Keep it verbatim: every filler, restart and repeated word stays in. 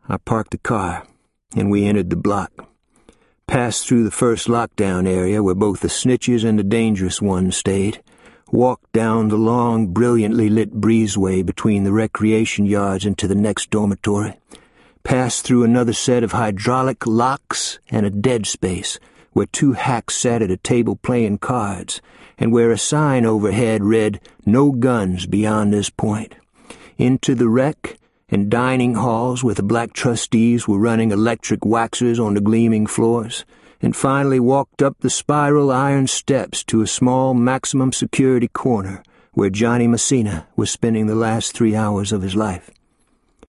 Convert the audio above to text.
I parked the car, and we entered the block. Passed through the first lockdown area where both the snitches and the dangerous ones stayed. Walked down the long, brilliantly lit breezeway between the recreation yards into the next dormitory. Passed through another set of hydraulic locks and a dead space where two hacks sat at a table playing cards, and where a sign overhead read, "No guns beyond this point." Into the rec and dining halls where the black trustees were running electric waxers on the gleaming floors, and finally walked up the spiral iron steps to a small maximum security corner where Johnny Messina was spending the last three hours of his life.